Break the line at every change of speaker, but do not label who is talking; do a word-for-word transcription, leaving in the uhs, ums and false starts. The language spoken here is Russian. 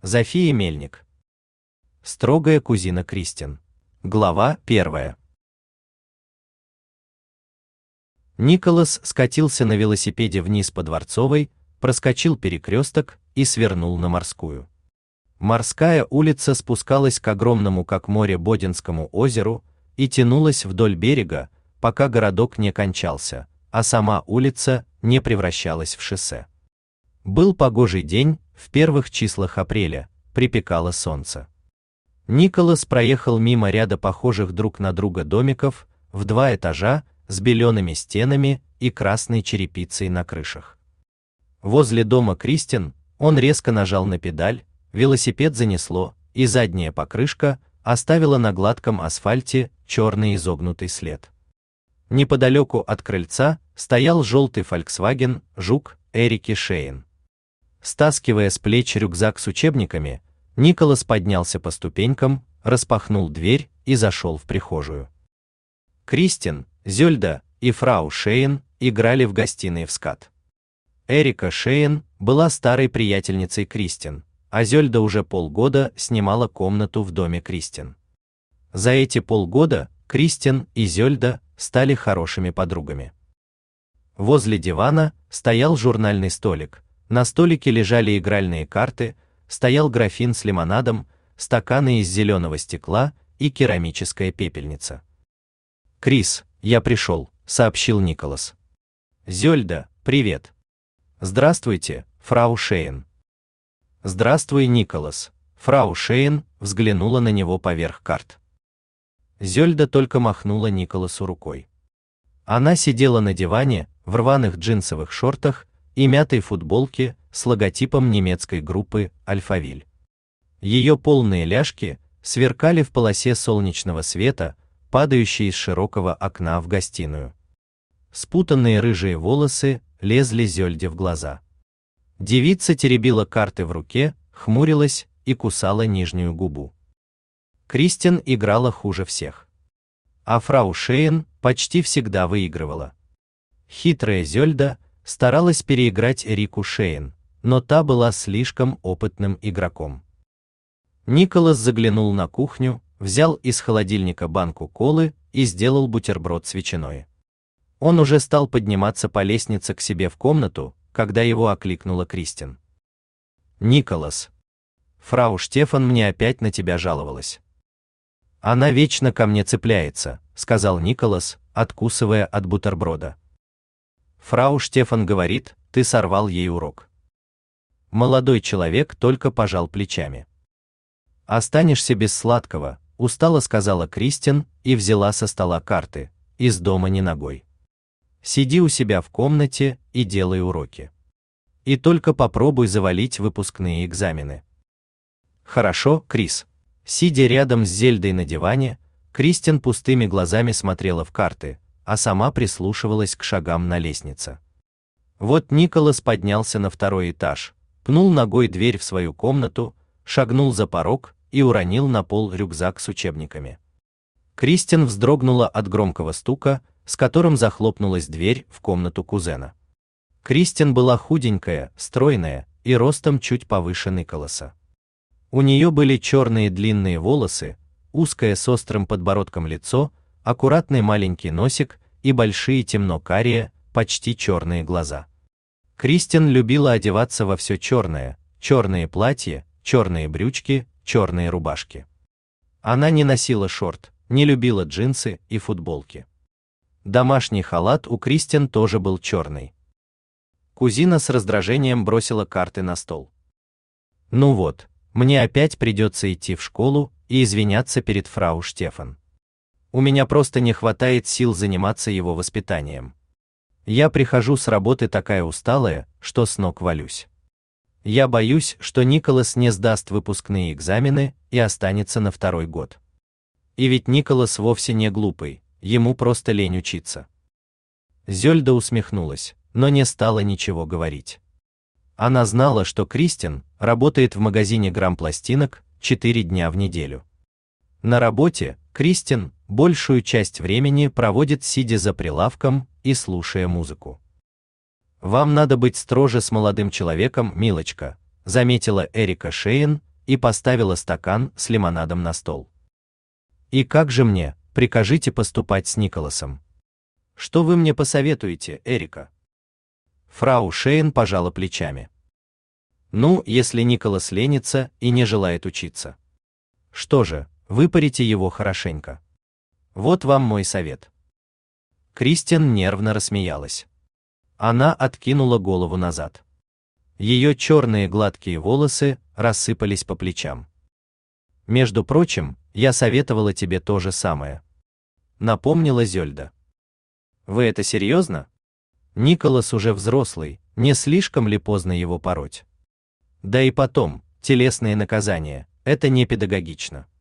Зофия Мельник. Строгая кузина Кристин. Глава первая. Николас скатился на велосипеде вниз по Дворцовой, проскочил перекресток и свернул на Морскую. Морская улица спускалась к огромному как море Боденскому озеру и тянулась вдоль берега, пока городок не кончался, а сама улица не превращалась в шоссе. Был погожий день, в первых числах апреля, припекало солнце. Николас проехал мимо ряда похожих друг на друга домиков в два этажа с белеными стенами и красной черепицей на крышах. Возле дома Кристин он резко нажал на педаль, велосипед занесло, и задняя покрышка оставила на гладком асфальте черный изогнутый след. Неподалеку от крыльца стоял желтый Volkswagen Жук Эрики Шейн. Стаскивая с плеч рюкзак с учебниками, Николас поднялся по ступенькам, распахнул дверь и зашел в прихожую. Кристин, Зельда и фрау Шейн играли в гостиной в скат. Эрика Шейн была старой приятельницей Кристин, а Зельда уже полгода снимала комнату в доме Кристин. За эти полгода Кристин и Зельда стали хорошими подругами. Возле дивана стоял журнальный столик, на столике лежали игральные карты, стоял графин с лимонадом, стаканы из зеленого стекла и керамическая пепельница. «Крис, я пришел», — сообщил Николас. «Зельда, привет». «Здравствуйте, фрау Шейн». «Здравствуй, Николас». Фрау Шейн взглянула на него поверх карт. Зельда только махнула Николасу рукой. Она сидела на диване в рваных джинсовых шортах и мятой футболке с логотипом немецкой группы Альфавиль. Ее полные ляжки сверкали в полосе солнечного света, падающей из широкого окна в гостиную. Спутанные рыжие волосы лезли Зельде в глаза. Девица теребила карты в руке, хмурилась и кусала нижнюю губу. Кристин играла хуже всех. А фрау Шейн почти всегда выигрывала. Хитрая Зельда старалась переиграть Эрику Шейн, но та была слишком опытным игроком. Николас заглянул на кухню, взял из холодильника банку колы и сделал бутерброд с ветчиной. Он уже стал подниматься по лестнице к себе в комнату, когда его окликнула Кристин. «Николас, фрау Штефан мне опять на тебя жаловалась». «Она вечно ко мне цепляется», — сказал Николас, откусывая от бутерброда. «Фрау Штефан говорит, ты сорвал ей урок». Молодой человек только пожал плечами. «Останешься без сладкого», — устало сказала Кристин и взяла со стола карты, из дома не ногой. «Сиди у себя в комнате и делай уроки. И только попробуй завалить выпускные экзамены». «Хорошо, Крис». Сидя рядом с Зельдой на диване, Кристин пустыми глазами смотрела в карты, а сама прислушивалась к шагам на лестнице. Вот Николас поднялся на второй этаж, пнул ногой дверь в свою комнату, шагнул за порог и уронил на пол рюкзак с учебниками. Кристин вздрогнула от громкого стука, с которым захлопнулась дверь в комнату кузена. Кристин была худенькая, стройная и ростом чуть повыше Николаса. У нее были черные длинные волосы, узкое с острым подбородком лицо, аккуратный маленький носик и большие темно-карие, почти черные глаза. Кристин любила одеваться во все черное: черные платья, черные брючки, черные рубашки. Она не носила шорт, не любила джинсы и футболки. Домашний халат у Кристин тоже был черный. Кузина с раздражением бросила карты на стол. «Ну вот, мне опять придется идти в школу и извиняться перед фрау Штефан. У меня просто не хватает сил заниматься его воспитанием. Я прихожу с работы такая усталая, что с ног валюсь. Я боюсь, что Николас не сдаст выпускные экзамены и останется на второй год. И ведь Николас вовсе не глупый, ему просто лень учиться». Зельда усмехнулась, но не стала ничего говорить. Она знала, что Кристин работает в магазине грампластинок четыре дня в неделю. На работе Кристин большую часть времени проводит сидя за прилавком и слушая музыку. «Вам надо быть строже с молодым человеком, милочка», заметила Эрика Шейн и поставила стакан с лимонадом на стол. И как же мне, прикажите поступать с Николасом? Что вы мне посоветуете, Эрика? Фрау Шейн пожала плечами. Ну, если Николас ленится и не желает учиться. Что же, выпарите его хорошенько. Вот вам мой совет. Кристин нервно рассмеялась. Она откинула голову назад. Ее черные гладкие волосы рассыпались по плечам. Между прочим, я советовала тебе то же самое. Напомнила Зельда. Вы это серьезно? Николас уже взрослый, не слишком ли поздно его пороть? Да и потом, телесные наказания – это не педагогично.